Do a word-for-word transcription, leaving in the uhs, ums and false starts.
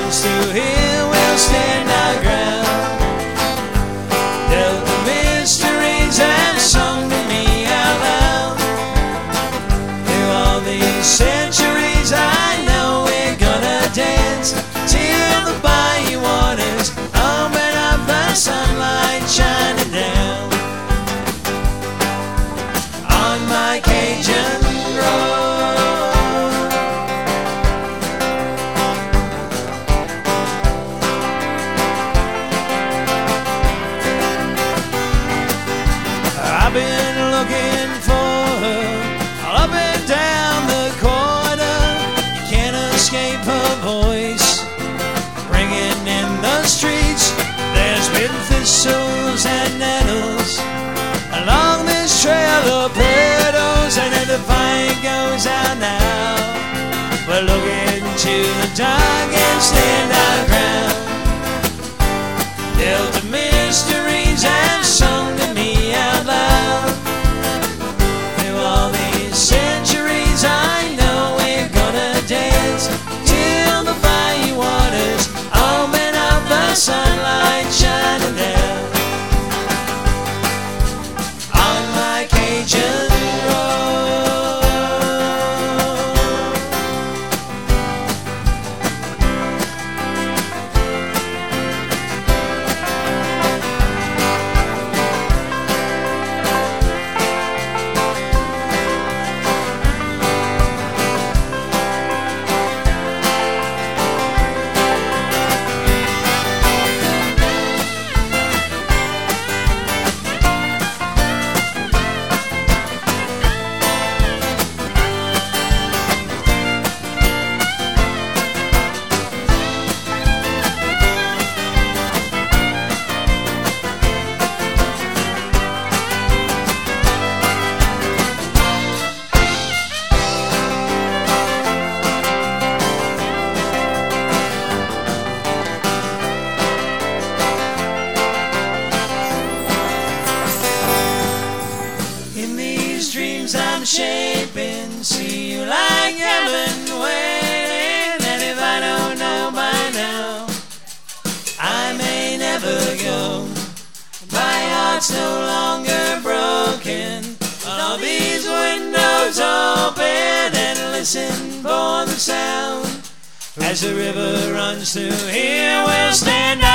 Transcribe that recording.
runs through here, we'll stand our ground. Dealt the mysteries and sung to me out loud. Through all these centuries I know we're gonna dance till the bayou waters open up, the sunlight shining down on my Cajun road. I've been looking for her all up and down the corridor. You can't escape her voice ringing in the streets. There's been thistles and nettles along this trail of petals, and if the fire goes out now, we'll look into the dark and stand our ground. Dealt the mysteries and sung to me out loud. Through all these centuries I know we're gonna dance till the bayou waters open up, the sunlight shining down on my Cajun road. I'm shaping, see you like heaven waiting, and if I don't know by now, I may never go. My heart's no longer broken, all these windows open, and listen for the sound as the river runs through here. We'll stand